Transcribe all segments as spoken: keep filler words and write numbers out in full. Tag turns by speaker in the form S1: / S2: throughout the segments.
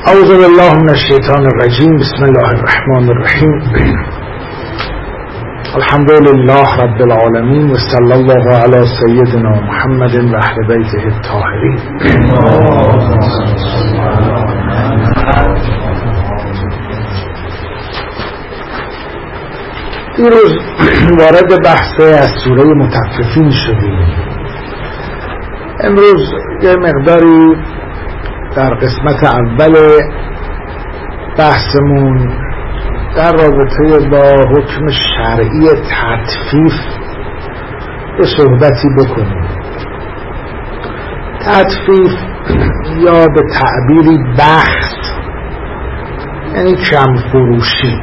S1: اعوذ بالله من الشیطان الرجیم. بسم الله الرحمن الرحیم. الحمد لله رب العالمین و صلی الله علی سیدنا محمد و اهل بیته الطاهرین. دیروز وارد بحث از سوره مطففین شدیم. امروز یه مقداری در قسمت اول بحثمون در رابطه با حکم شرعی تطفیف به صحبتی بکنیم. تطفیف یا به تعبیری بحث یعنی کم فروشی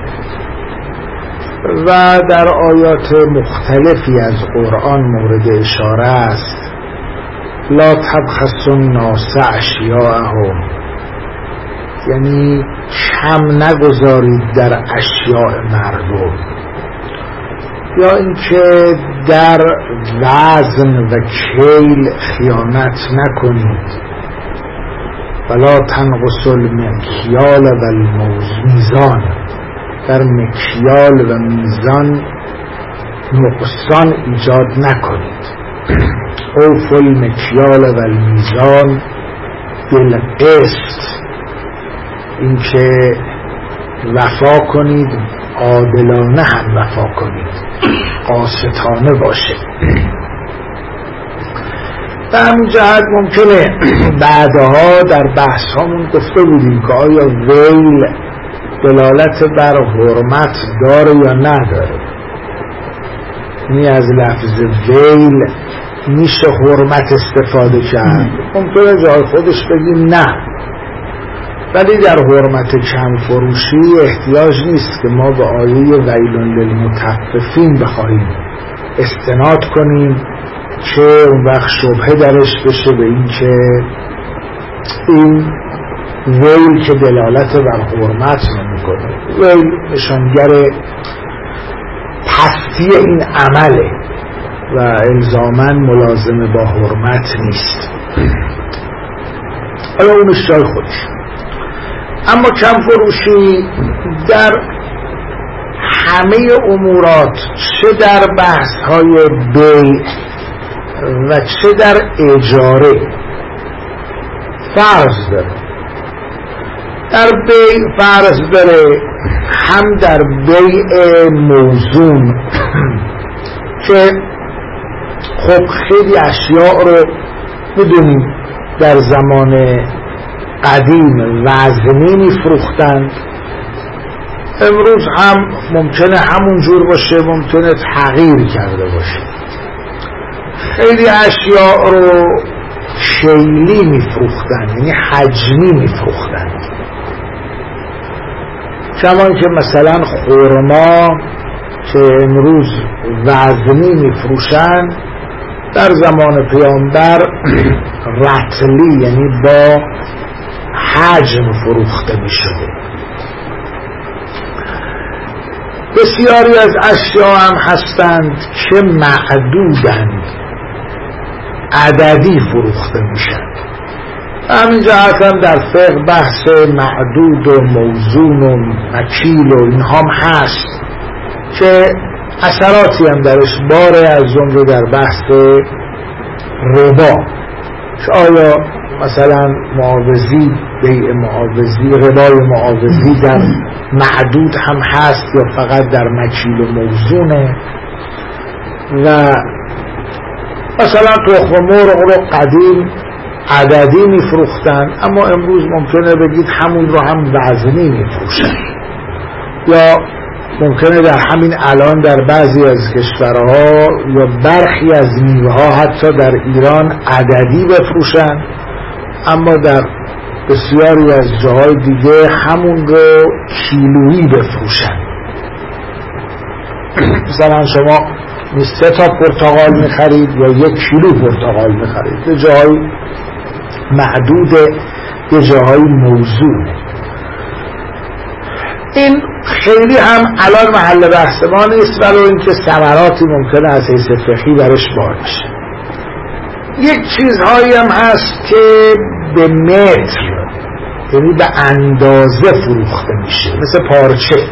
S1: و در آیات مختلفی از قرآن مورد اشاره است. لا تبخسوا الناس اشیاءهم، یعنی کم نگذارید در اشیاء مردم، یا اینکه در وزن و کیل خیانت نکنید. ولا تنقصوا المکیال و الميزان، در مکیال و میزان نقصان ایجاد نکنید. اوفوا المکیال و المیزان بالقسط، اینکه وفا کنید، عادلانه هم وفا کنید، قاسطانه باشه. به همین جهت ممکنه بعدها در بحث هامون گفته بودیم که آیا ویل دلالت بر حرمت داره یا نداره. یعنی از لفظ ویل میشه حرمت استفاده کرد. ممکنه جای خودش بگیم نه، ولی در حرمت کم فروشی احتیاج نیست که ما به آیه ویل للمطففین بخواهیم استناد کنیم که اون وقت شبهه درش بشه به این که این ویل که دلالت بر حرمت نمیکنه. ویل نشانگر پستی این عمله و الزاماً ملازم با حرمت نیست. حالا اونش جای خودش. اما کم فروشی در همه امورات، چه در بحث های بیع و چه در اجاره، فرض داره. در بیع فرض داره، هم در بیع موزون که خب خیلی اشیاء رو میدونیم در زمان قدیم وزنی میفروختند، امروز هم ممکنه همون جور باشه، ممکنه تغییر کرده باشه. خیلی اشیاء رو شیلی میفروختند، یعنی حجمی میفروختند، کمان که مثلا خرما که امروز وزنی میفروشند در زمان پیامبر رطلی یعنی با حجم فروخته میشده. بسیاری از اشیاء هم هستند که معدودند، عددی فروخته میشن. همین جهت هم در فقه بحث معدود و موزون و مکیل و این هم هست که اثراتی هم درش باره، از جمله در بحث ربا که آیا مثلا معاوضی، بیع معاوضی، ربای معاوضی در معدود هم هست یا فقط در مکیل و موزونه. و مثلا تخم مرغ رو قدیم عددی میفروختن، اما امروز ممکنه بگید همون رو هم وزنی میفروشن. یا ممکنه در همین الان در بعضی از کشورها یا برخی از میوه ها حتی در ایران عددی بفروشن، اما در بسیاری از جاهای دیگه همون رو کیلویی بفروشن. مثلا شما سه تا پرتقال میخرید یا یک کیلو پرتقال میخرید، یه جاهای معدوده، یه جاهای موزونه. این خیلی هم الان محل بحث ما نیست، ولی اینکه ثمراتی ممکنه از حیث فقهی برش بار بشه. یک چیزهایی هم هست که به متر یعنی به اندازه فروخته میشه، مثل پارچه،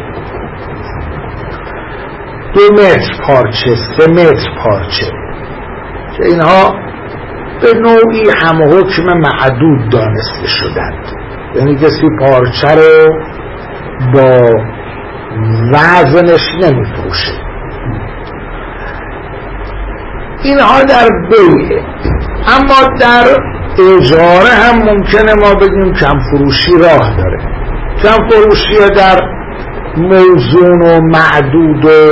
S1: دو متر پارچه، سه متر پارچه، که اینها به نوعی هم حکم معدود دانسته شدند. یعنی کسی پارچه رو با وزنش نمیفروشه. اینها در بیعه. اما در اجاره هم ممکنه ما بگیم کم فروشی راه داره. کم فروشی در موزون و معدود و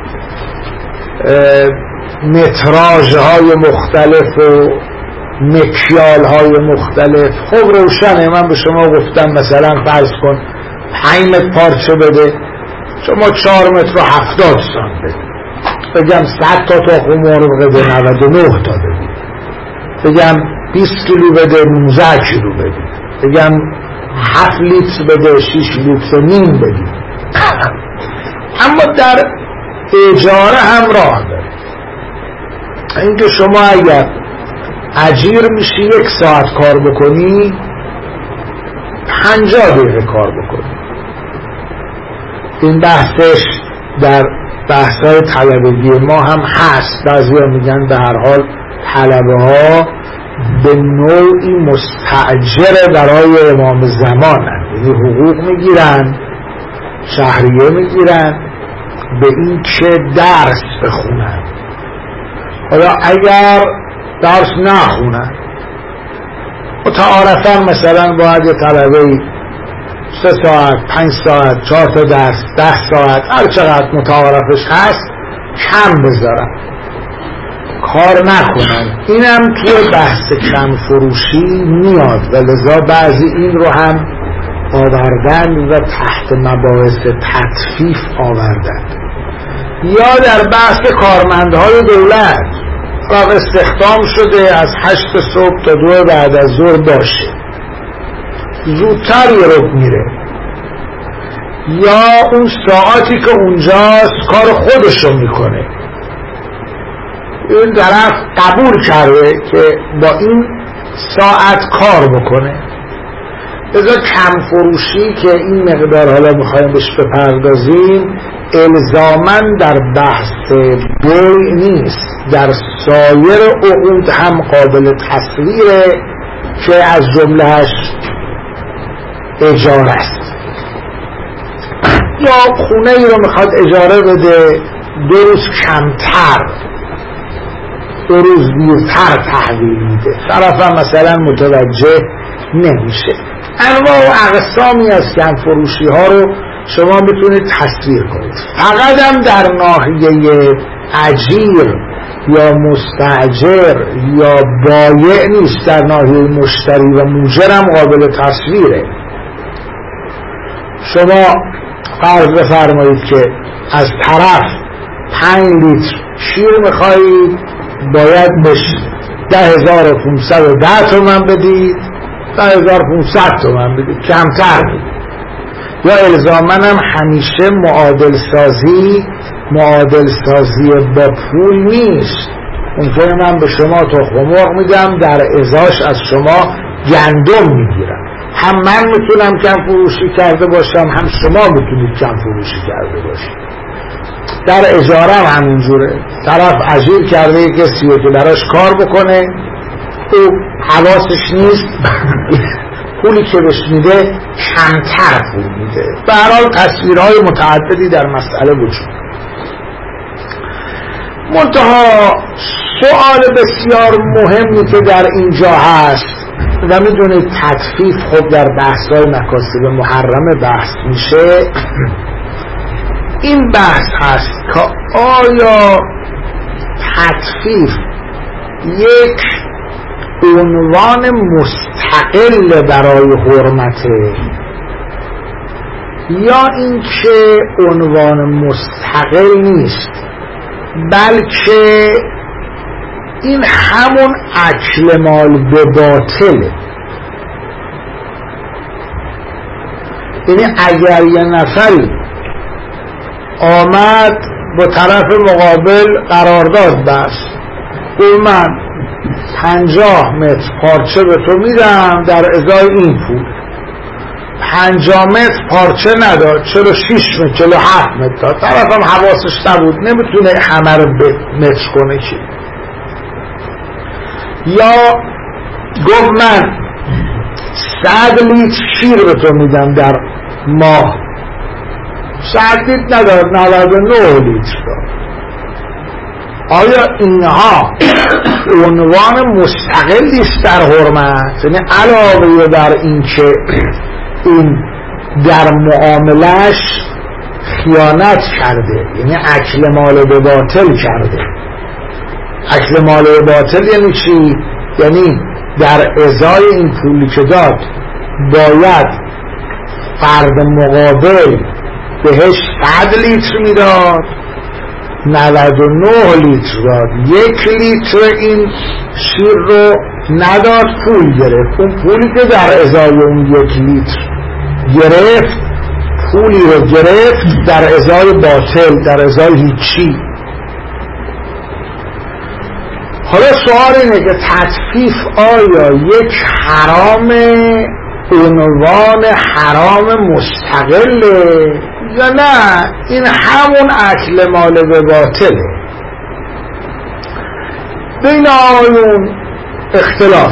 S1: متراژ های مختلف و مکیال های مختلف. خب روشنه، من به شما گفتم مثلا فرض کن پنج متر پارچه بده، شما چهار متر و هفتاد سان بده. بگم صد تا تخم مرغ بده، نود و نه تا بده. بگم بیست کیلو بده، نوزده کیلو بده. بگم هفت لیتر بده، شش لیتر نیم بده. اما در اجاره هم راه داره. اینکه شما اگر اجیر میشی یک ساعت کار بکنی، پنجاه دقیقه کار بکنی. این بحثش در بحثای طلبگی ما هم هست. بعضی ها میگن به هر حال طلبه ها به نوعی مستأجر برای امام زمان هست. یعنی حقوق میگیرن، شهریه میگیرن به این که درس بخونن. حالا اگر درس نخونن متعارفاً مثلا باید یه طلبه سه ساعت، پنج ساعت، چهار تا درس، ده ساعت، هر چقدر متعارفش هست کم بذارن، کار نکنن. اینم توی بحث کم فروشی میاد و لذا بعضی این رو هم آوردن و تحت مباحث تطفیف آوردن. یا در بحث کارمندهای دولت، راه استخدام شده از هشت صبح تا دو بعد از ظهر باشه، زودتر یه رب میره، یا اون ساعتی که اونجاست کار خودشو میکنه. این طرف قبول کرده که با این ساعت کار بکنه. ازا کم فروشی که این مقدار حالا میخوایم بهش بپردازیم الزاماً در بحث بیع نیست، در سایر عقود هم قابل تصویره که از جملهش اجاره است. یا خونه ای رو میخواد اجاره بده، دو روز کمتر، دو روز دیرتر تحویل میده، طرف هم مثلا متوجه نمیشه. انواع و اقسامی از کم فروشی ها رو شما میتونید تصویر کنید. فقط هم در ناحیه اجیر یا مستاجر یا بایع نیست، در ناحیه مشتری و موجر هم قابل تصویره. شما فرض بفرمایید که از طرف پنج لیتر شیر میخوایید، باید بهش ده هزار و پونصد و ده تومن بدید، ده هزار و پونصد تومن بدید، کمتر بدید. یا الزامن هم همیشه معادل سازی معادل سازی با پول نیست. ممکنه من به شما تخم مرغ میدم، در ازاش از شما گندم میگیرم. هم من میتونم کم فروشی کرده باشم، هم شما میتونید کم فروشی کرده باشید. در اجاره هم همینجوره. طرف اجیر کرده کسی که براش کار بکنه، او حواسش نیست، پولی که بهش میده کمتر پول میده. به هر حال تصویرهای متعددی در مسئله وجود. منتها سوال بسیار مهمی که در اینجا هست و میدونید تطفیف خب در بحث‌های مکاسب محرم بحث میشه، این بحث هست که آیا تطفیف یک عنوان مستقل برای حرمته یا اینکه عنوان مستقل نیست، بلکه این همون اکل مال به باطله. یعنی اگر یه نفری آمد با طرف مقابل قرارداد بست، گفت من پنجاه متر پارچه به تو میدم در ازای این پول، پنجاه متر پارچه نداد، چرا شیش متر چرا هفت متر داد؟ طرف هم حواسش نبود، نمیتونه همه رو به متر کنه که. یا گفت من صد لیتر شیر به تو میدم در ماه، صد لیتر نداد، نود و نه لیتر داد. آیا اینها عنوان مستقلی است در حرمت؟ یعنی علاوه بر این که این در معاملش خیانت کرده، یعنی اکل مال به باطل کرده. اکل مال به باطل یعنی چی؟ یعنی در ازای این پولی که داد باید فرد مقابل بهش صد لیتر میداد، نود و نه لیتر داد، یک لیتر این شیر رو نداد، پول گرفت. اون پولی که در ازای اون یک لیتر گرفت، پولی رو گرفت در ازای باطل، در ازای هیچی. حالا سوال اینه که تطفیف آیا یک حرام عنوان حرام مستقله یا نه این همون اکل مال به باطله؟ بین آیون اختلاف.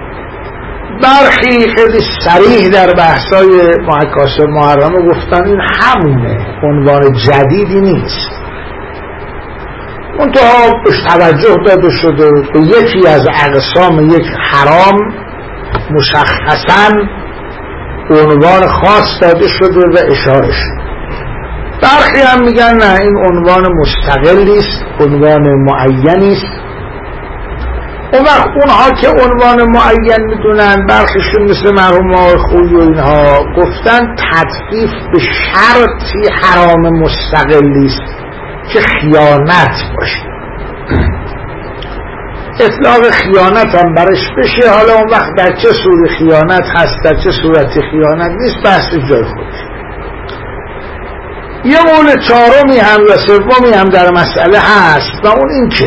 S1: برخی خیلی صریح در بحثای مکاسب محرمه گفتن این همونه، عنوان جدیدی نیست. منتها بهش توجه داده شده به یکی از اقسام یک حرام مشخصاً عنوان خاص داده شده و اشاره شده. برخی هم میگن نه این عنوان مستقلی است، عنوان معینی است. اون وقت اونها که عنوان معین میدونن، برخیشون مثل مرحوم آقای خویی و اینها گفتن تطفیف به شرطی حرام مستقلی است که خیانت باشه، اطلاق خیانت هم برش بشه. حالا اون وقت در چه صورت خیانت هست، در چه صورت خیانت نیست، بحث جای خودش. یه قول چهارمی هم یا سومی هم در مسئله هست و اون این که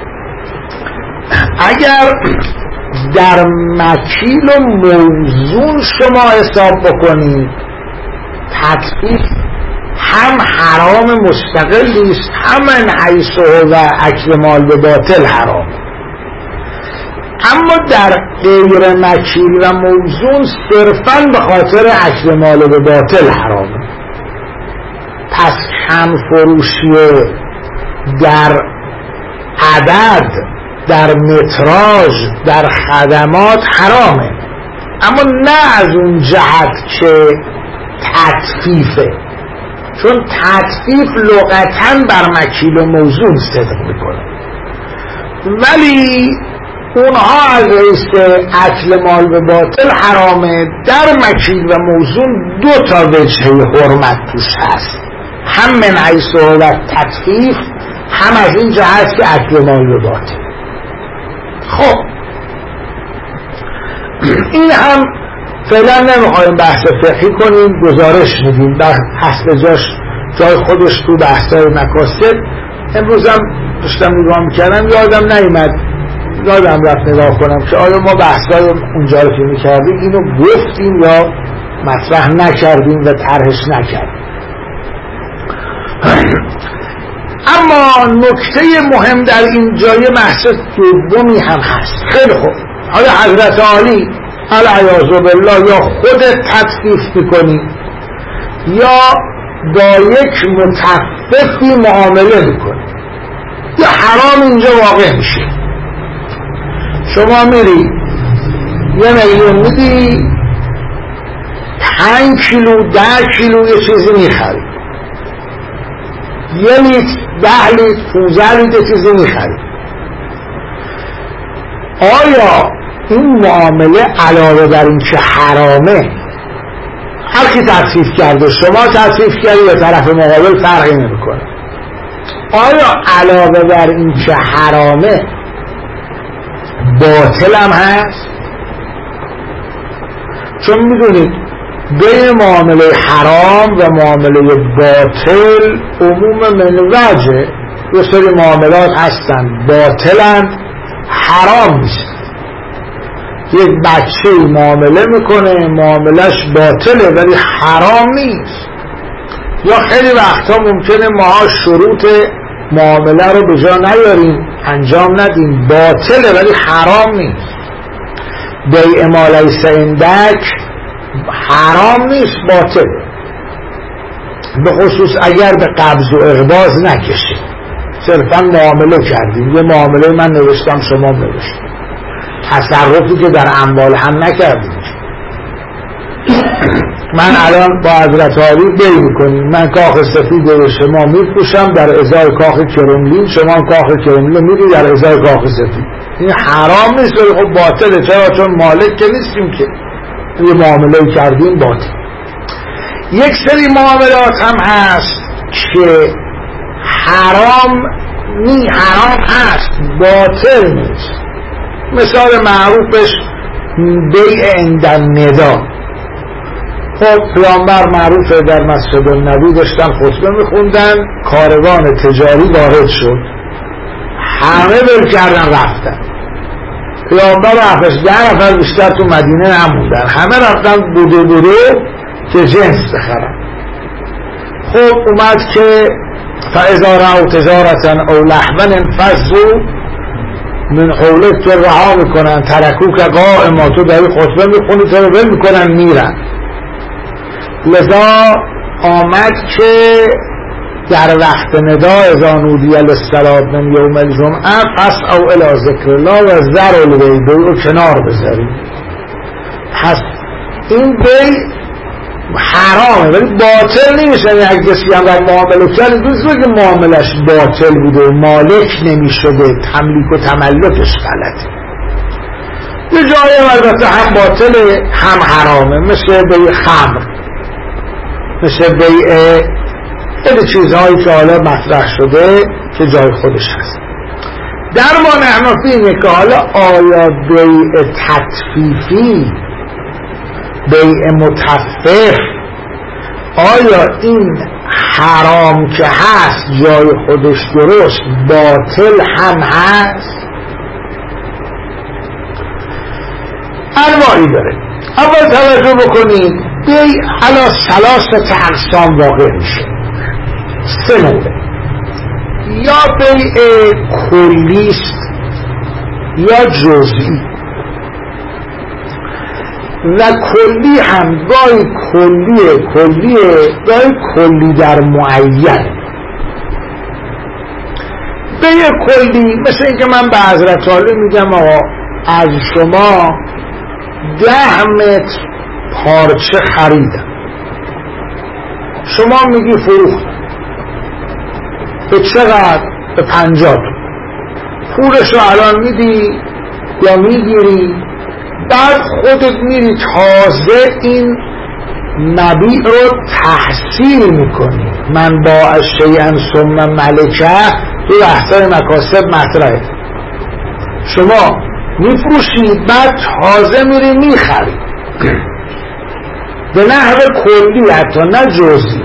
S1: اگر در مکیل و موزون شما حساب بکنید، تطفیف هم حرام مستقلی است، هم من حیث و اکل مال به باطل حرام. اما در غیر مکیل و موزون صرفاً به خاطر اکل مال به باطل حرامه. پس هم فروشی در عدد، در متراژ، در خدمات حرامه، اما نه از اون جهت که تطفیفه، چون تطفیف لغتاً بر مکیل و موزون صدق میکنه، ولی اونها از حیث اکل مال به باطل حرامه. در مکیل و موزون دو تا وجه حرمت توش هست، هم من حیث و تطفیف، هم از این جهت که اکل مال به باطل. خب این هم فعلا نمیخوایم بحث فقهی کنیم، گزارش میدیم بر اصل جاش جای خودش تو بحثای مکاسب. امروز هم داشتم نگاه میکردم یادم نیامد، یادم رفت نگاه کنم که آیا ما بحثای اونجا رو که میکردیم اینو گفتیم یا مطرح نکردیم و طرحش نکردیم. اما نکته مهم در این جای بحث دومی هم هست. خیلی خوب، حالا حضرت عالی العیاذ بالله یا خودت تطفیف میکنی یا با یک متفقی معامله میکنی، یا حرام اینجا واقع میشه. شما میری یه میلیون میدی، پنج کیلو ده کیلو یه چیزی میخری، یه لیتر ده لیتر پونزده لیتر چیزی میخری. آیا این معامله علاوه بر این که حرامه، هر کی تطفیف کرده، شما تطفیف کردی یا طرف مقابل، فرقی نمیکنه، آیا علاوه بر این که حرامه باطل هم هست؟ چون میدونید بین معامله حرام و معامله باطل عموم من وجه یه سری معاملات هستن باطلن، حرام نیست. یک بچه معامله میکنه، معاملش باطله ولی حرام نیست. یا خیلی وقتا ممکنه ما شروط معامله رو به جا نیاریم، انجام ندیم، باطله ولی حرام نیست. بیع ما لیس عندک حرام نیست، باطله، به خصوص اگر به قبض و اقباض نکشید، صرفا معامله کردیم، یه معامله من نوشتم شما نوشتیم، تصرفی که در اموال هم نکردیم. من الان با حضرت عالی بیع میکنیم، من کاخ سفید به شما میفروشم در ازای کاخ کرملین، شما کاخ کرملین میدی در ازای کاخ سفید. این حرام نیست ولی خب باطله. چرا؟ چون مالک که نیستیم که، یه معامله کردیم باطل. یک سری معاملات هم هست که حرام نی حرام هست، باطل نیست. مثال معروفش بیع عند الندا. خب پیامبر معروفه در مسجد النبی داشتن خطبه میخوندن، کاروان تجاری وارد شد، همه ول کردن رفتن. پیامبر رفتش ده نفر بیشتر تو مدینه نموندن، همه رفتن بوده بوده که جنس بخرن. خب اومد که فاذا رأوا تجارة او لهوا انفضوا من حولک، تو رها میکنن، ترکوک قائما، تو داری خطبه میخونی تو رو ول میکنن میرن. لذا آمد که در وقت ندا اذا نودی للصلاة من یوم الجمعه فاسعوا الی ذکر الله و ذروا البیع، بیع رو کنار بذاریم. پس این بیع حرامه ولی باطل نمیشه. یک کسی هم در معامله کرد دوست که معاملش باطل بوده، مالک نمیشده، تملیک و تملکش غلطه. یه جایی البته هم باطله هم حرامه، مثل بیع خمر، مثل بیع خیلی چیزهایی که حالا مطرح شده که جای خودش هست. در ما نحنفی اینه که حالا آیا بیع تطفیفی، بیع متفف، آیا این حرام که هست جای خودش درست، باطل هم هست؟ انواعی داره. اول توجه بکنید، بیع علی ثلاثه اقسام واقع میشه، سه نوعه. یا بیع کلیست یا جزئی. و کلی هم گاهی کلیه کلیه گاهی کلی در معین. بیع کلی مثل اینکه من به حضرت عالی میگم آقا از شما ده متر پارچه خریدم، شما میگی فروختم. به چقدر؟ به پنجاه تومن. پولشو الان میدی یا میگیری؟ بعد خودت میری تازه این مبیع رو تحصیل میکنی. من با اشیاء ثم ملکه تو بحثای مکاسب مطرحه. شما میفروشید بعد تازه میری میخری به نحو کلی، حتی نه جزئی.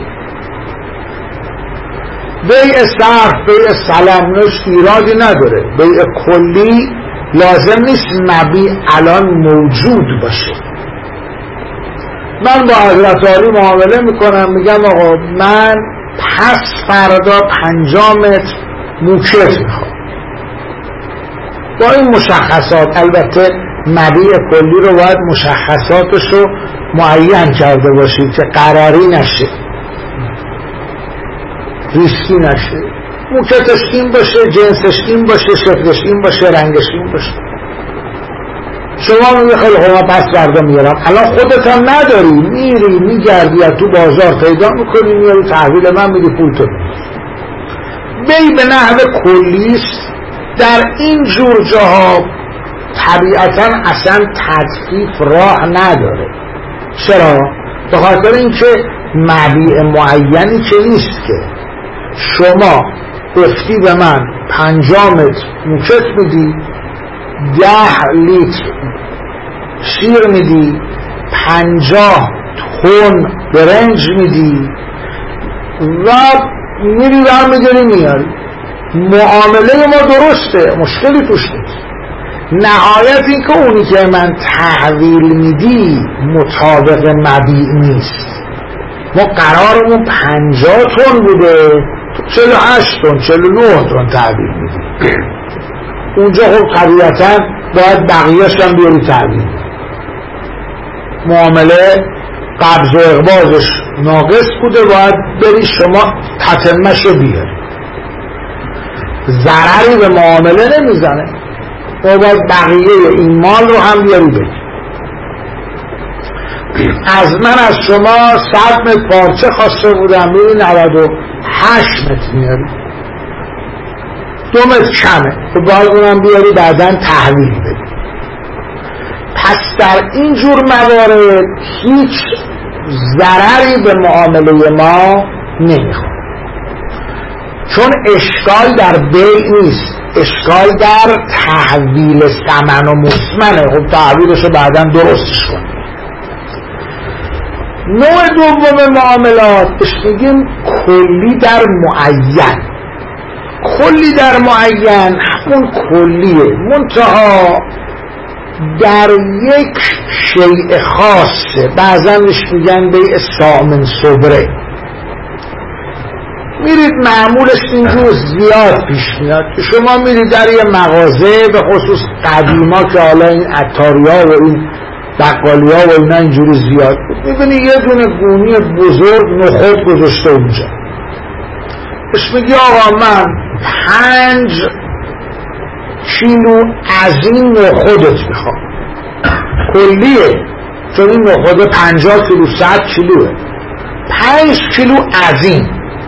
S1: بیع صرف، بیع سلام نش ایرادی نداره. بیع کلی لازم نیست مبیع الان موجود باشه. من با حضرت عالی معامله میکنم، میگم آقا من پس فردا پنجاه متر موکت میخوام با این مشخصات. البته مبیع کلی رو باید مشخصاتش رو معین کرده باشید که قراری نشه، ریسکی نشه. موکتش این باشه، جنسش این باشه، شکلش این باشه، رنگش این باشه. شما میگه خیلی خوب پس فردا میارم. الان خودت هم نداری، میری میگردی تو بازار پیدا میکنی، میاری تحویل من میدی پول تو. بی به نحو کلیست. در این جور جاها طبیعتا اصلا تطفیف راه نداره. چرا؟ به خاطر اینکه مبیع معینی که نیست که. شما گفتی به من پنجاه متر موکت میدی، ده لیتر شیر میدی، پنجاه تن برنج میدی و میری و میداری میاری. معامله ما درسته، مشکلی توش نیست. نهایت این که اونی که من تحویل میدی مطابق مبیع نیست. ما قرارمون پنجاه تن بوده، چهل و هشت تن چهل و نه تن تحویل میدی. اونجا خب طبیعتا باید بقیه‌اش هم بیاری تحویل. معامله قبض و اقباضش ناقص بوده، باید بری شما تتمه‌شو بیاری. ضرری به معامله نمیزنه، ما باید بقیه این مال رو هم بیاری بگی. از من از شما صد متر پارچه خواسته بودم، میری نود و هشت متر میاری، دو متر کمه، تو باید اونم بیاری بعدن تحویل بدی. پس در این جور موارد هیچ ضرری به معامله ما نمیخواد، چون اشکال در بیع نیست، اشکال در تحویل ثمن و مسمنه. خب تحویلشو بعداً درستش کن. نوع دوم معاملات میگیم کلی در معین. کلی در معین همون کلیه، منتها در یک شیء خاصه. بعضا میگن بیع سامن صبره. میرید معمولش اینجور زیاد پیش میاد که شما میرید در یه مغازه، به خصوص قدیما که حالا این عطاریا و این بقالیا و اینا اینجوری زیاد بود، میبینی یه دونه گونی بزرگ نخود گذاشته اونجا، بهش میگی آقا من پنج کیلو از این نخودت میخوام. کلیه، چون این نخود پنجاه کیلو صد کیلوه، پنج کیلو از این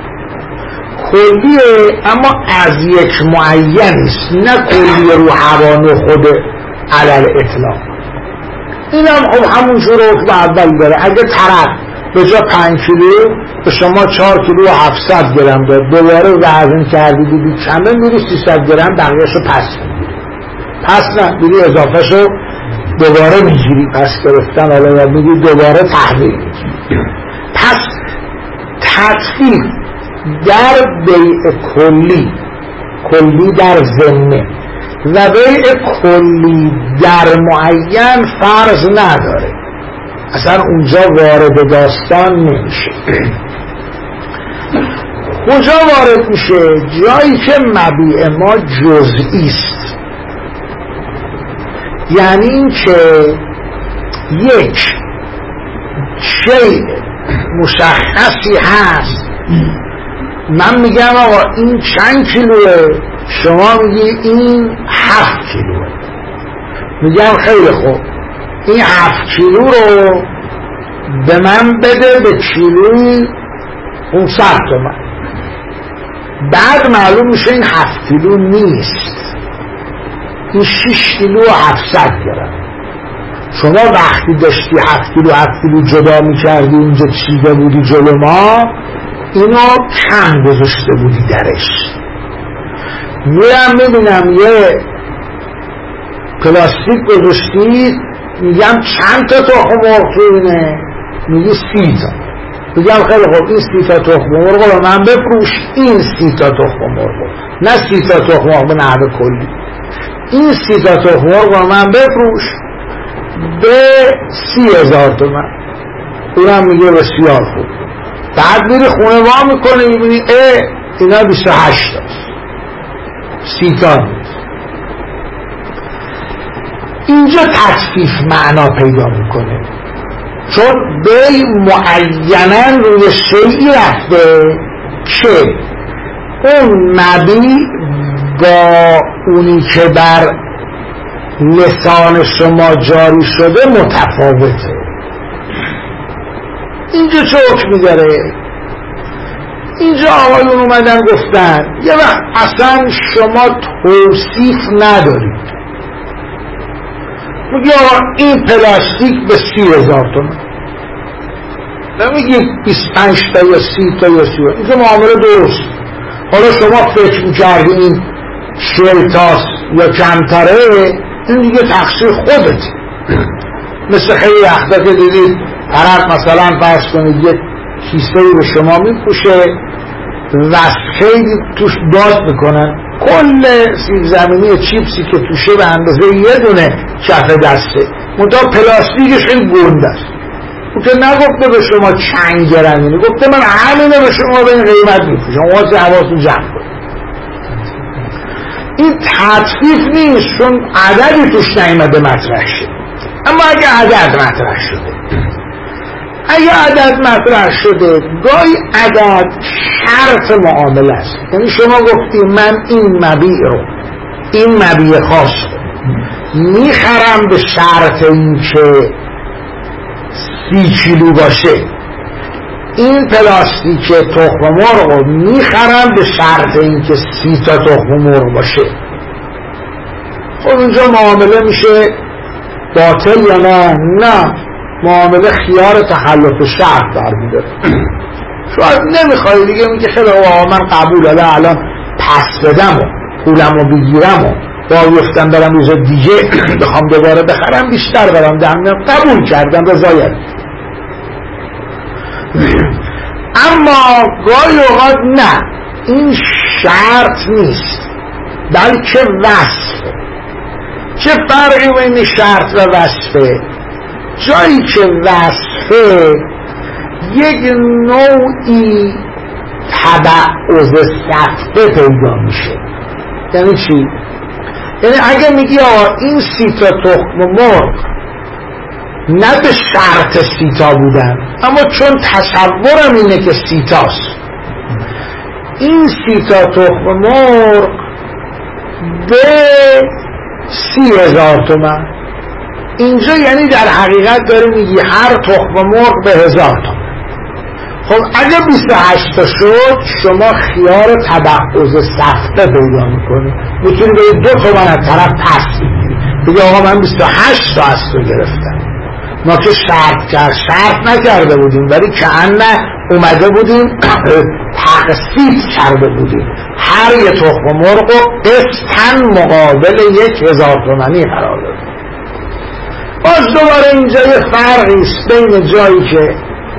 S1: کلیه، اما از یک معینیست، نه کلیه رو هوا نخود علل اطلاق. این هم خب همون شروع که اول داره. اگه طرف به جا پنج کیلو به شما چهار کیلو و هفتصد گرم داد، دوباره وزن کردی دیدی کمه، میری سیصد گرم بقیهشو پس میگیری. پس نه، میری اضافه شو دوباره میگیری، پس گرفتن حالا یا میگی دوباره تحویل میگیری. پس تطفیل در بیع کلی، کلی در ضمن، و بیع کلی در معین فرض نداره، اصلا اونجا وارد داستان نمیشه. کجا وارد میشه؟ جایی که مبیع ما جزئی است، یعنی این که یک شیء مشخصی هست، من میگم آقا این چند کیلوه، شما میگی این هفت کیلوه، میگم خیلی خوب این هفت کیلو رو به من بده به کیلوی پانصد تومن. بعد معلوم میشه این هفت کیلو نیست، این شش کیلو و هفتصد گرم. شما وقتی داشتی هفت کیلو هفت کیلو جدا میکردی اینجا چیده بودی جلو ما، اینو کم گذاشته بودی درش. میرم میبینم یه پلاستیک گذاشتی، میگم چند تا تخم مرغ اینه؟ میگی سی تا. میگم خیلی خوب این سی تا تخم مرغ رو من بفروش، این سی تا تخم مرغ، نه سی تا تخم مرغ به نحو کلی، این سی تا تخم مرغ رو من بفروش به سی هزار تومن. اونم میگه بسیار خوب. بعد میری خونه وا میکنه میبینی اه اینا بیست و هشت تاست، سی تا نیست. اینجا تطفیف معنا پیدا میکنه، چون بی معینن روی شیئی رفته که اون مبیع با اونی که بر لسان شما جاری شده متفاوته. اینجا چه حکمی داره؟ اینجا آقایون اومدن گفتن یه وقت اصلا شما توصیف ندارید، میگی آقا این پلاستیک به سی هزار تومن، نمیگی بیست و پنج تا یا سی تا یا سی. اینجا معامله درست. حالا شما فکر میکردی این چهل تاست یا کمتره، این دیگه تقصیر خودت. مثل خیلی وقتا که دیدید طرف مثلا فرض کنید یک کیسه به شما میپوشه و خیلی توش داد میکنن، کل سیب زمینی چیپسی که توشه به اندازه یه دونه کف دسته، منتها پلاستیکش خیلی گنده است. اون که نگفته به شما چند گرمی، گفته من همینه به شما به این قیمت میفروشم، واسه حواستون جمع کنید. این تطفیف نیست، چون عددی توش نیامده مطرح شد. اما اگه عدد مطرح شده اگه عدد مطرح شده گاهی عدد شرط معامله است. یعنی شما گفتی من این مبیع رو، این مبیع خاص رو میخرم به شرط این که سی کیلو باشه، این پلاستیک تخم مرغ رو میخرم به شرط این که سی تا تخم مرغ باشه. خب اونجا معامله میشه باطل یا نه؟ نه، معامله خیار تخلف شرط برمیداره. شاید نمیخوای دیگه، میگه خیلی آقا من قبول، حالا الان پس بدم و پولم رو بگیرم و با گفتم برم روز دیگه بخوام دوباره بخرم بیشتر برم دهم، قبول کردم، رضایت. اما گاهی اوقات نه، این شرط نیست بلکه وصفه. چه فرقی بین شرط و وصفه؟ جایی که وصفه یک نوعی تبعض صفحه پیدا میشه. یعنی چی؟ یعنی اگه میگی آقا این سی تا تخم مرغ نه به شرط سی تا بودن، اما چون تصورم اینه که سی تاست، این سی تا تخم مرغ به سی هزار تومن. اینجا یعنی در حقیقت داری میگی هر تخم مرغ به هزار تومن. خب اگه بیست و هشت تا شد، شما خیار تبعض صفقه پیدا میکنی، میتونی به دو تومن از طرف پس بگیری، بگی آقا من بیست و هشت تا از تو گرفتم، ما که شرط کرد شرط نکرده بودیم، ولی کأنه اومده بودیم تقسیط کرده بودیم، هر یه تخم مرغ رو قسطاً مقابل یک هزار تومنی قرار دادیم. باز دوباره اینجا یه فرقی است بین جایی که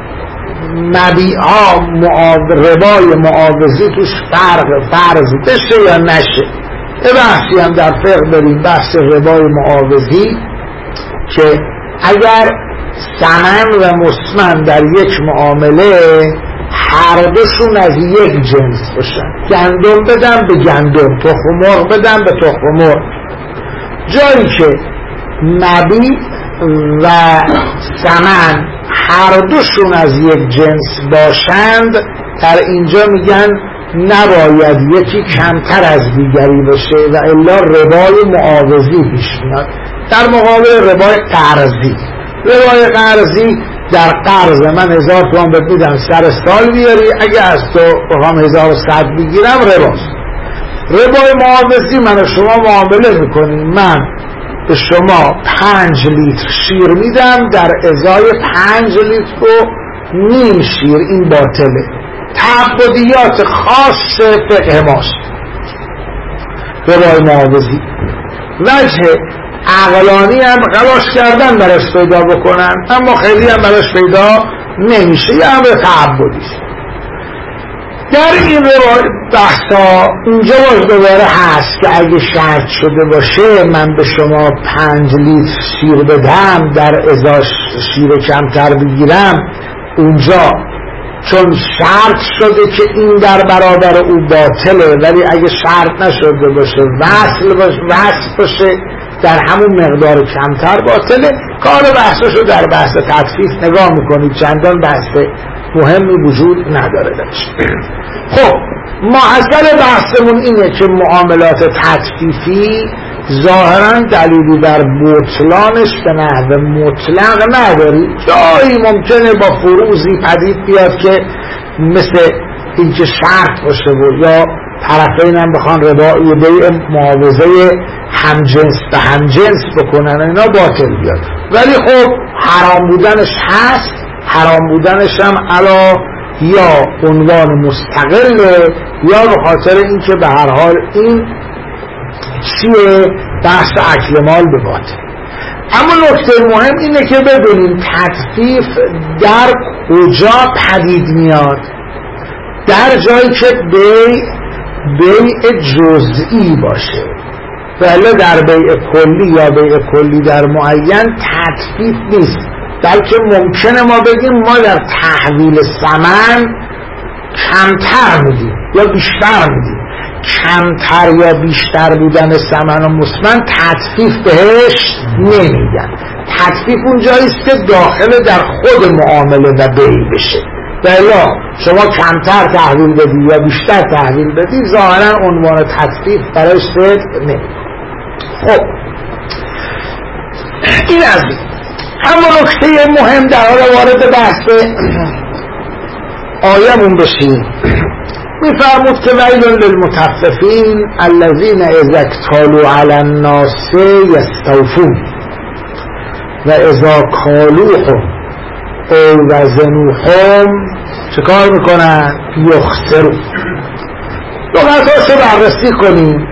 S1: مبیعا معاو... ربای معاوضی توش فرق فرض بشه یا نشه. یه بحثی هم در فقه داریم، بحث ربای معاوضی، که اگر ثمن و مسمن در یک معامله هر دوشون از یک جنس باشن، گندم بدم به گندم، تخم مرغ بدم به تخم مرغ، جایی که مبیع و ثمن هر دوشون از یک جنس باشند، در اینجا میگن نباید یکی کمتر از دیگری باشه و الا ربای معاوضی پیش میاد. در مقابل ربای قرضی، ربای قرضی در قرض من هزار تومان بهت میدم سر سال بیاری، اگه از تو بخوام هزار و صد بگیرم رباست. ربای معاوضی من و شما معامله میکنیم، من به شما پنج لیتر شیر میدم در ازای پنج لیتر و نیم شیر، این باطله، تعبدیات خاص فقه ماست. ربای معاوضی وجه عقلانی هم قلاش کردن براش پیدا بکنن، اما خیلی هم براش پیدا نمیشه، یه امر تعبدیست. در این بحثا اینجا باز دوباره هست که اگه شرط شده باشه من به شما پنج لیتر شیر بدم در ازاش شیر کمتر بگیرم، اونجا چون شرط شده که این در برابر او باطله، ولی اگه شرط نشده باشه وصل باشه, وصل باشه در همون مقدار کمتر باطله. کار بحثشو در بحث تطفیف نگاه میکنید، چندان بحث مهمی وجود نداره درش. خب معضل بحثمون اینه که معاملات تطفیفی ظاهرا دلیلی در بطلانش به نحو مطلق نداری، جایی ممکنه با فروزی پدید بیاد که مثل این که شرط باشه و یا طرفین هم بخوان ربایی بیع معاوضه همجنس به همجنس بکنن، اینا باطل بیاد. ولی خب حرام بودنش هست، حرام بودنش هم علا یا عنوان مستقله یا به خاطر اینکه به هر حال این چیه بحث اکل مال به باطل. اما نکته مهم اینه که بدونیم تطفیف در کجا پدید میاد. در جایی که بیع بیع جزئی باشه، ولی در بیع کلی یا بیع کلی در معین تطبیق نیست، بلکه ممکنه ما بگیم ما در تحویل ثمن کمتر میدیم یا بیشتر میدیم. کمتر یا بیشتر بودن ثمن و مسمن تطفیف بهش نمیگن. تطفیف اون جاییست که داخل در خود معامله و بیع بشه، ولی شما کمتر تحویل بدی یا بیشتر تحویل بدی ظاهرا عنوان تطفیف برای صدق نمیگن. خب این از این. اما نکته مهم در حال وارد بحث آیمون بشیم، میفرمود که ویل للمطففین الذین اذا اکتالوا علی الناس یستوفون و اذا کالوهم او وزنوهم چه کار میکنن؟ یخسرون. لغتاشو بررسی کنیم.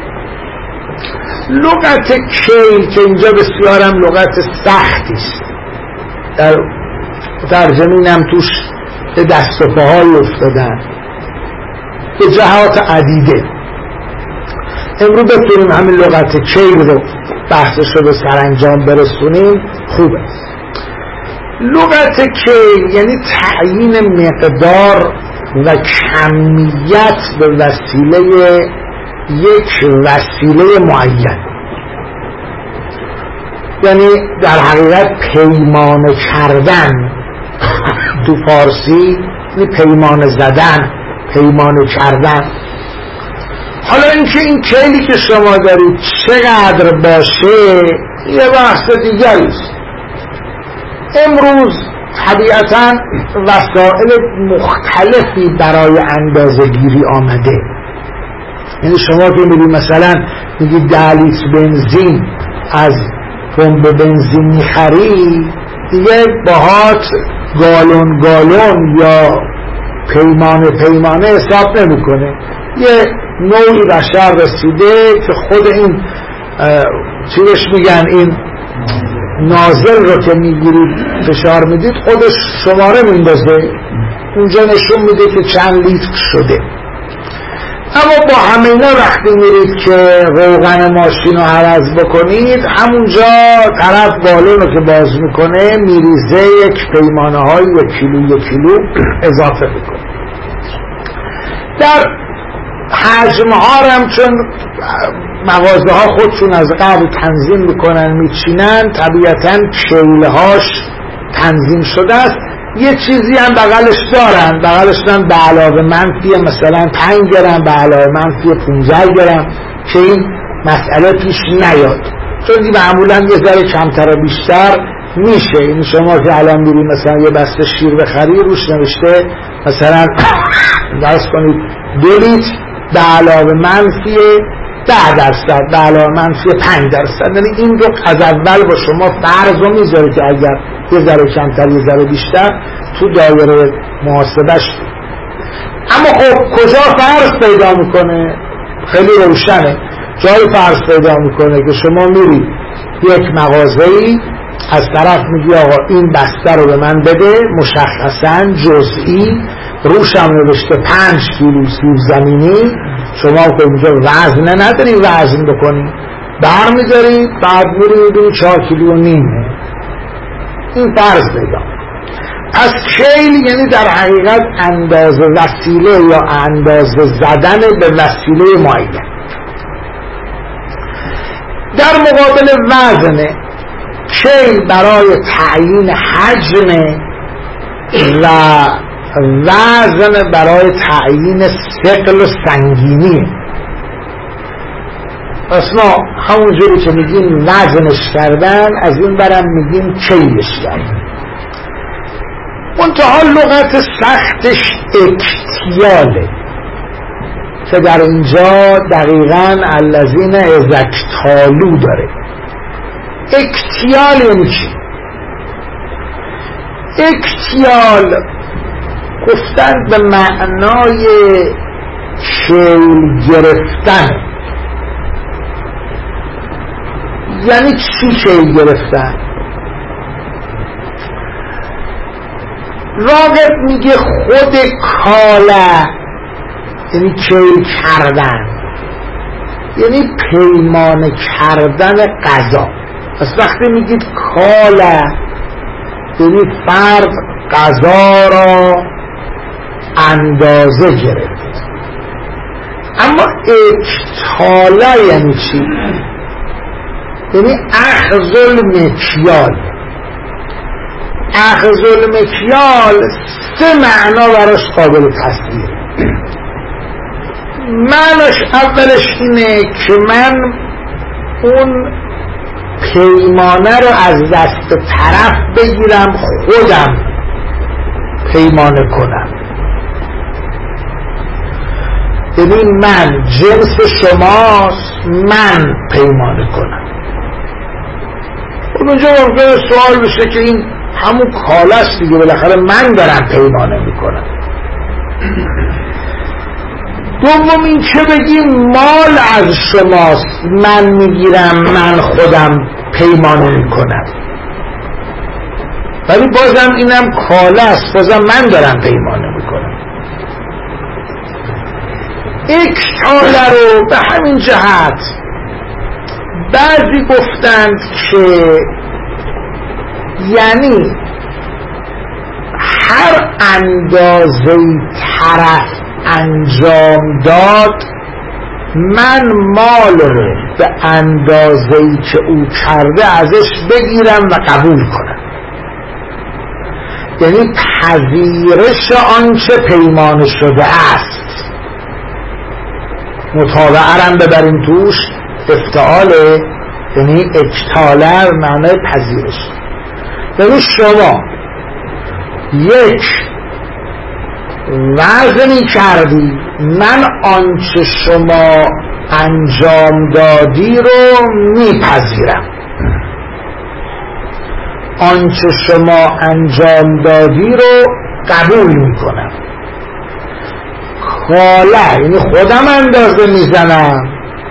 S1: لغت کیل که اینجا بسیارم لغت سختیست، در ترجمینم توش به دست و پاهای افتادن به جهات عدیده. امروز بتونیم همین لغت کیل رو بحثش رو به سرانجام برسونیم خوبه. لغت کیل یعنی تعیین مقدار و کمیت به وسیله یک وسیله معین، یعنی در حقیقت پیمانه کردن. تو فارسی یعنی پیمانه زدن، پیمانه کردن. حالا اینکه این کیلی که شما دارید چقدر باشه یه بحث دیگری است. امروز طبیعتاً وسایل مختلفی برای اندازه‌گیری آمده. یعنی شما که میری مثلا میگی ده لیتر بنزین از پمپ بنزین میخری، دیگه باهات گالون گالون یا پیمانه پیمانه حساب نمیکنه. یه نوعی بشر رسیده که خود این چیش میگن این نازل رو که میگیرید فشار میدید خودش شماره میندازه اونجا نشون میده که چند لیتر شده. اما با همه اینا وقتی میرید که روغن ماشین رو عوض بکنید، همونجا طرف بالون رو که باز میکنه میریزه یک پیمانه های یک کیلو یک کیلو اضافه میکنه. در حجم ها هم چون مغازه ها خودشون از قبل تنظیم میکنن میچینن، طبیعتا کیله هاش تنظیم شده است. یه چیزی هم بغلش دارن، بغلش دارن به علاوه منفی مثلا پنج گرم، به علاوه منفی پونزده گرم، که این مسئله پیش نیاد، چون این معمولا یه ذره کمتر و بیشتر میشه. این شما که الان میری مثلا یه بسته شیر بخری روش نوشته مثلا درست کنید دو لیتر به علاوه منفی ده درصد، به علاوه منفی پنج درصد. یعنی این رو از اول با شما فرض رو میذاره که اگر یه ذره کمتر یه ذره بیشتر تو دایره محاسبش. اما خب کجا فرض پیدا میکنه؟ خیلی روشنه. جای فرض پیدا میکنه که شما میری یک مغازه‌ای، از طرف میگی آقا این بسته رو به من بده مشخصا جزئی، روشم نوشته پنج کیلو سیب زمینی، شما که اونجا وزن نداری وزن بکنی، برمیداری بعد میری میبینی چهار کیلو و نیمه. این فرض پیدا. پس کیل یعنی در حقیقت اندازه وسیله یا اندازه زدن به وسیله معین. در مقابل وزن، کیل برای تعیین حجم و وزن برای تعیین ثقل و سنگینیه. پس ما همونجوری که میگیم وزنش کردن، از این برم میگیم کیلش کردن. منتها لغت سختش اکتیاله که در اینجا دقیقاً الذین اذا اکتالوا داره. اکتیال یعنی چی؟ اکتیال گفتن به معنای کیل گرفتن. یعنی چی کیل گرفتن؟ راغب میگه خود کالا یعنی کیل کردن، یعنی پیمانه کردن غذا. پس وقتی میگید کاله یعنی فرد غذا را اندازه گرفت. اما اکتاله یعنی چی؟ یعنی اخذ المکیال. اخذ المکیال سه معنا براش قابل تصویر. معناش اولش اینه که من اون پیمانه رو از دست طرف بگیرم خودم پیمانه کنم، یعنی من جنس شماست من پیمانه کنم. اونجا ممکنه سوال بشه که این همون کاله است دیگه، بالاخره من دارم پیمانه میکنم. دوم این که بگیم مال از شماست من میگیرم من خودم پیمانه میکنم، ولی بازم اینم کاله است، بازم من دارم پیمانه میکنم. اکتاله رو به همین جهت بعضی گفتند که یعنی هر اندازه طرف انجام داد من مال رو به اندازه‌ای که او کرده ازش بگیرم و قبول کنم، یعنی پذیرش آنچه پیمانه شده است. مطابعه رم ببریم توش افتعاله، یعنی اکتاله معنی پذیرش. یعنی شما یک وزنی کردی، من آنچه شما انجام دادی رو میپذیرم، آنچه شما انجام دادی رو قبول میکنم. کاله یعنی خودم اندازه میزنم،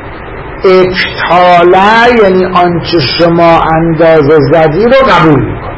S1: اکتاله یعنی آنچه شما اندازه زدی رو قبول میکنم.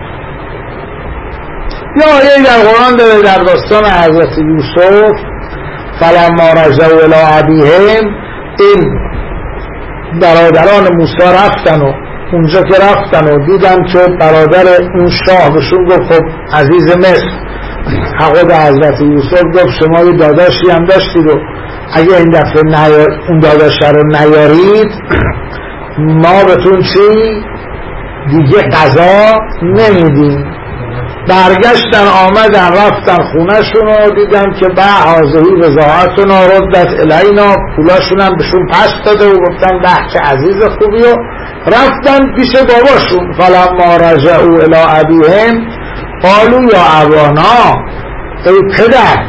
S1: یا آیه در قرآن داره در داستان حضرت یوسف فلما رجعوا الی ابیهم، این برادران موسی رفتن و اونجا که رفتن و دیدن که برادر اون شاه بهشون گفت خب عزیز مصر حق به حضرت یوسف گفت شما یه داداشی هم داشتید و اگه این دفعه نیار... اون داداش رو نیارید ما بهتون چی دیگه قضا نمیدیم. برگشتن آمدن رفتن خونهشون و دیدن که به حاضری وضاعتنا ردت الینا، پولاشون هم بهشون پس داده و گفتن به چه عزیز خوبی و رفتن پیش باباشون. فلما رجعوا الی ابیهم قالوا یا ابانا، ای پدر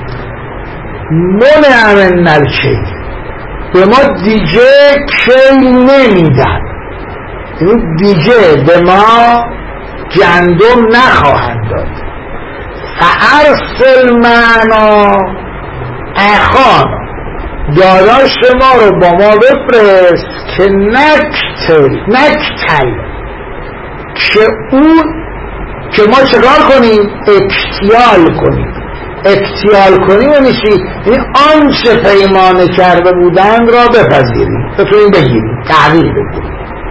S1: منع منا الکیل، به ما دیگه کیل نمیدن، یعنی دیگه به ما گندم نخواهند داد. فارسل معنا اخانا، داداش ما رو با ما بفرست که نکتل نکتل که اون که ما چکار کنیم اکتیال کنیم. اکتیال کنیم یعنی چی؟ یعنی آنچه پیمانه کرده بودند را بپذیریم، بتونیم بگیریم، تحویل بگیریم،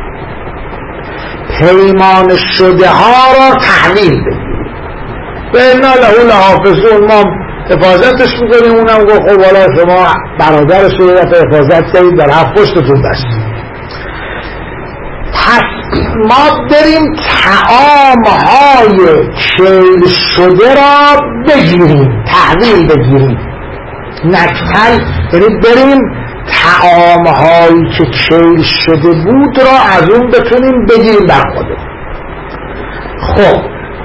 S1: پیمان شده ها را تحویل بگیریم. و انا له لحافظون، ما حفاظتش میکنیم. اونم گفت خب والا شما برادرش رو حفاظت کنید در هفت پشتتون بستید. پس ما بریم طعام های کیل شده را بگیریم، تحویل بگیریم. نکتل یعنی بریم طعام هایی که کیل شده بود را از اون بتونیم بگیریم بر خودمون. خب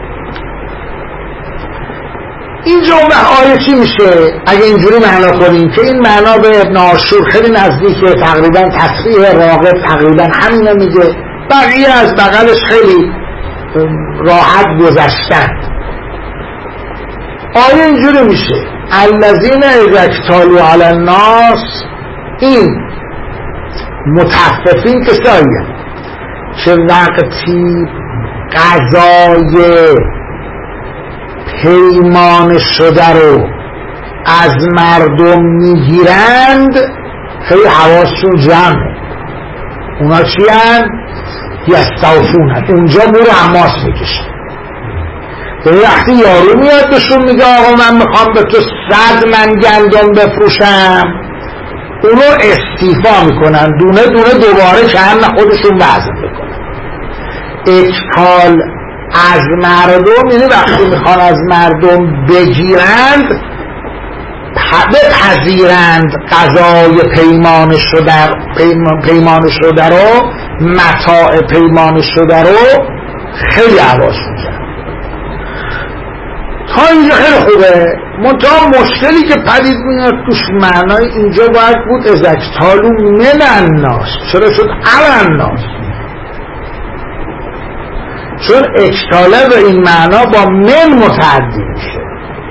S1: این جمله آیه چی میشه اگه اینجوری معنا کنیم که این معنا به ابن عاشور خیلی نزدیکه، تقریبا تصریح راغب تقریبا همینو میگه، بقیه از بغلش خیلی راحت گذشتن. آیه اینجوری میشه الذین اذا اکتالوا علی الناس، این متعففین کسایی که وقتی قضای پیمان شده رو از مردم میگیرند خیلی حواسشون جمعه. اونا چی هن؟ یستوفون هن. اونجا مور حماس میکشن. یعنی وقتی یارو میاد بهشون میگه آقا من میخوام به تو صد من گندم بفروشم، اونو استیفا میکنن دونه دونه، دوباره کم خودشون وزن میکنن. اکتال از مردم یعنی وقتی میخوان از مردم بگیرند، بپذیرند قضای پیمان شده پیمان شده رو، متاع پیمان شده رو، خیلی حواس میکنن. تا اینجا خیلی خوبه. منتها مشکلی که پدید میاد توش معنای اینجا باید بود ازاکتالو من الناس. چرا شد الناس؟ چون اکتاله به این معنا با من متعدی میشه.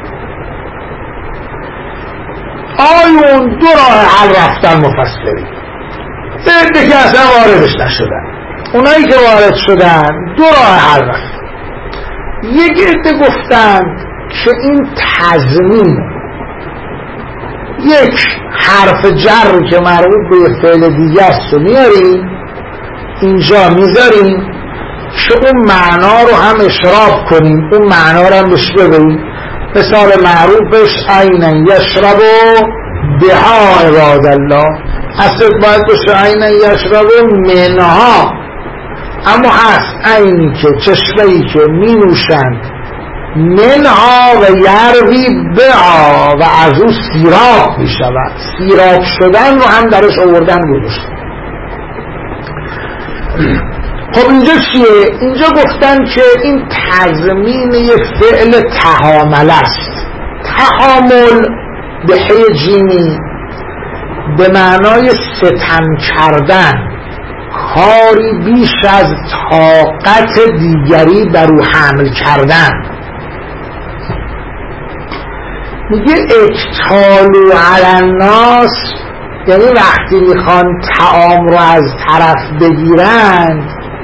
S1: آیون دو راه حل رفتن مفسری، عده که اصلا واردش نشدن. اونایی که وارد شدن دو راه حل رفتن. یک عده گفتن که این تضمین، یک حرف جر که مربوط به فعل دیگه است رو میاریم اینجا میذاریم که اون معنا رو هم اشراف کنیم، اون معنا رو هم بهش ببینیم. مثال معروفش عینن یشربو بها عباد الله، اصل باید بشه عینن یشربو منها، اما هست عینی که چشمه‌ای که می نوشند منها و یروی بها و از او سیراب می شود. سیراب شدن رو هم درش آوردن گذاشتن. خب اینجا چیه؟ اینجا گفتن که این تضمین یک فعل تحامل است. تحامل به حی جیمی به معنای ستم کردن، کاری بیش از طاقت دیگری بر او حمل کردن. میگه اکتالو علی الناس یعنی وقتی میخوان طعام رو از طرف بگیرند،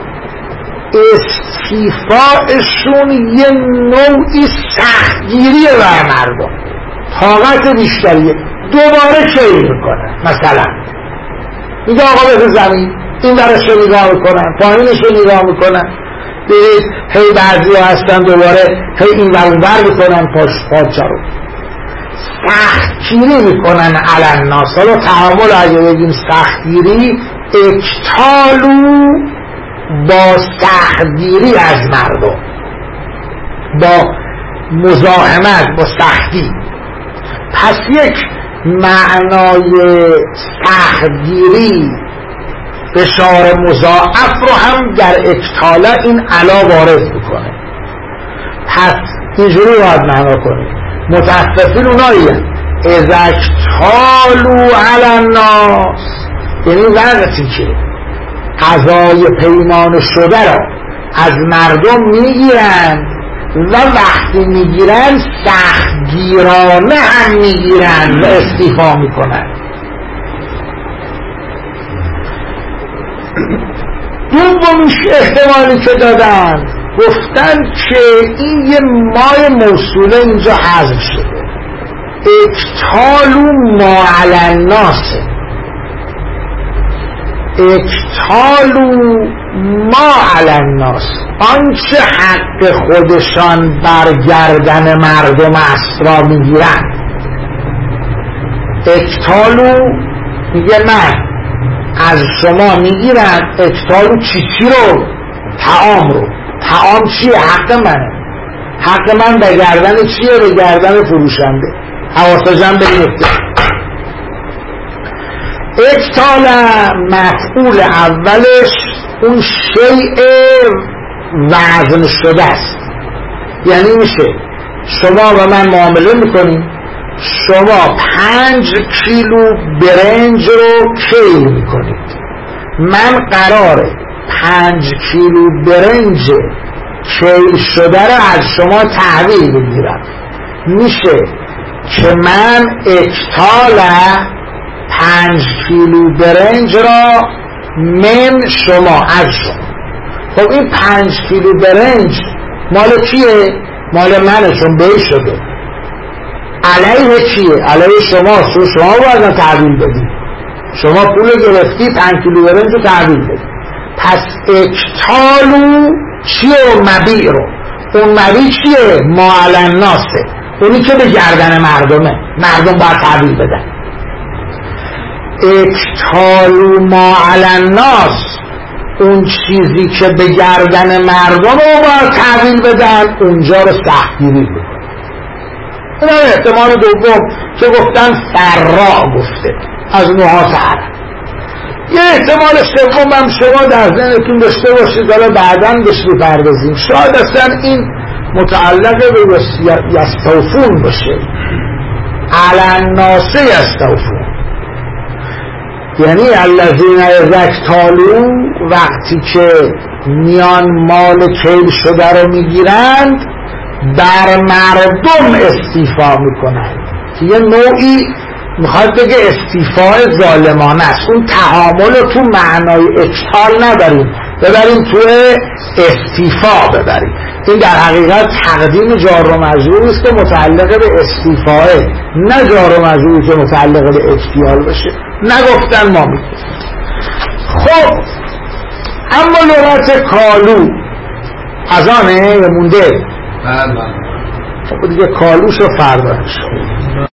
S1: استیفایشون یه نوعی سختگیریه بر مردم، طاقت بیشتریه. دوباره شیر میکنن، مثلا میگه آقا بده زمین، این برش رو نگاه میکنن، پایینش رو نگاه میکنن. برید هی بعضی ها هستن دوباره هی این ورونور میکنن پاش پاچه رو سختگیری میکنن علی الناس. حالا تعامل اگه بگیم سختگیری، اکتالو با سختگیری از مردم، با مزاحمت، با سختی. پس یک معنای سختگیری فشار مضاعف رو هم در اکتاله این علا وارد میکنه. پس اینجوری باید معنا کنیم. متاسفین اونایی هم اذا اکتالو علی الناس یعنی وقتی که قضای پیمان شده را از مردم میگیرن و وقتی میگیرن سختگیرانه هم میگیرن و استیفا میکنن. دومیش احتمالی که دادن گفتن که این یه مای موصوله اینجا حذف شده. اکتالو ما علی الناسه، اکتالو ما علی الناس، آنچه حق خودشان برگردن مردم است را میگیرن. اکتالو میگه من از شما میگیرن. اکتالو چی چی رو؟ طعام رو. طعام چیه؟ حق منه. حق من به گردن چیه؟ به گردن فروشنده. حواسا جمع بگیرده. اکتال مفعول اولش اون شیء وزن شده است. یعنی میشه شما با من معامله میکنیم، شما پنج کیلو برنج رو کیل میکنید، من قراره پنج کیلو برنج کیل شده رو از شما تحویل بگیرم. میشه که من اکتال پنج کیلو برنج را من شما از شما. خب این پنج کیلو برنج مال کیه؟ مال منه، چون بی شده. علیه چیه؟ علیه شما. شما باید تحویل بدید. شما پول گرفتی پنج کیلو برنج رو تحویل بدید. پس اکتالو چیه؟ مبیع رو. اون مبیع چیه؟ ما علی الناسه، اونی که به گردن مردمه، مردم باید تحویل بدن. اکتالو ما علی الناس، اون چیزی که به گردن مردم رو باید تحویل بدن، اونجا رو سختگیری بکن. این احتمال دوم که گفتن فرا گفته از نحات عرب. یه احتمال سوم هم شما در ذهنتون داشته باشید، حالا بعداً بهش بپردازیم، شاید اصلا این متعلق به یستوفون باشه، علی الناس یستوفون، یعنی الذین اذا اکتالوا، وقتی که میان مال کیل شده رو میگیرند بر مردم استیفا میکنند، که یه نوعی میخواد بگه استیفاء ظالمانه است. اون تعامل رو تو معنای اکتال نداریم، ببریم تو استیفا ببریم. این در حقیقت تقدیم جار و مجروری است که متعلق به استیفاء، نه جار و مجروری که متعلق به اکتیال باشه. نگفتن ما میگیم. خب اما لغت کالو از آنه یا مونده؟ خب دیگه کالوش رو فردا